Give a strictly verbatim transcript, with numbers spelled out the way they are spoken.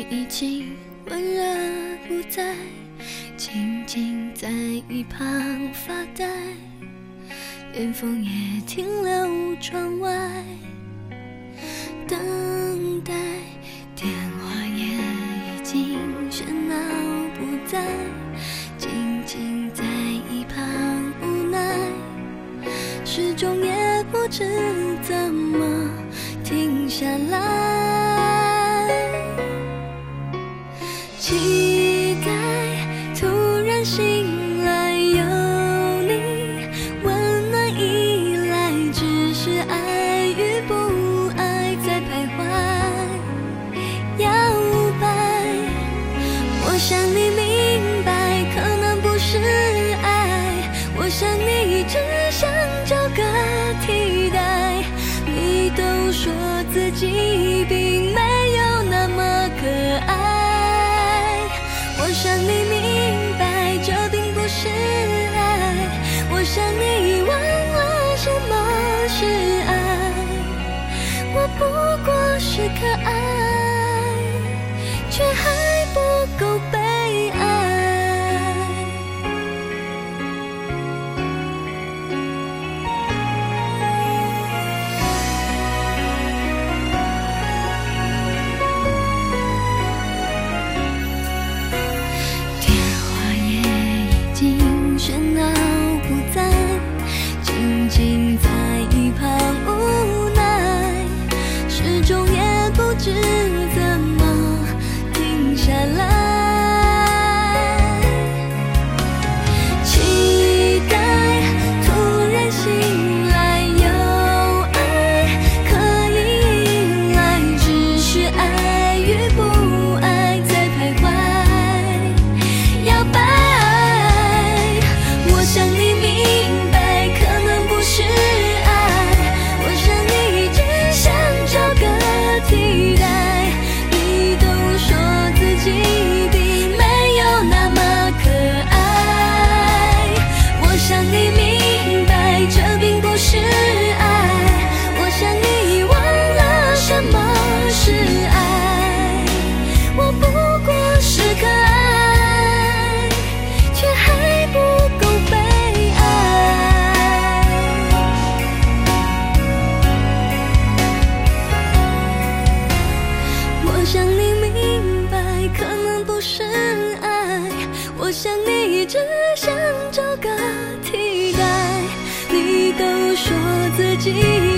已经温热不在，静静在一旁发呆，连风也停留窗外，等待，电话也已经喧闹不再，静静在一旁无奈，始终也不知怎么停下来，期待突然醒来有你，温暖依赖，只是爱与不爱在徘徊摇摆，我想你明白可能不是爱，我想你只想找个替代，你都说自己并没有那么可爱，我想你明白这并不是爱，我想你忘了什么是爱，我不过是可爱，却还不够被爱。喧闹不在，静静在一旁无奈，始终也不知怎么停下来，期待突然醒来有爱可以依赖，只是爱与不爱在徘徊摇摆，我想你明白可能不是爱，我想你只想找个替代，你都说自己并没有那么可爱，我想你明白这并不是爱，我想你忘了什么是爱，我不过是可爱，却还不够被爱，我想你明白可能不是爱，我想你只想找个替代，你都说自己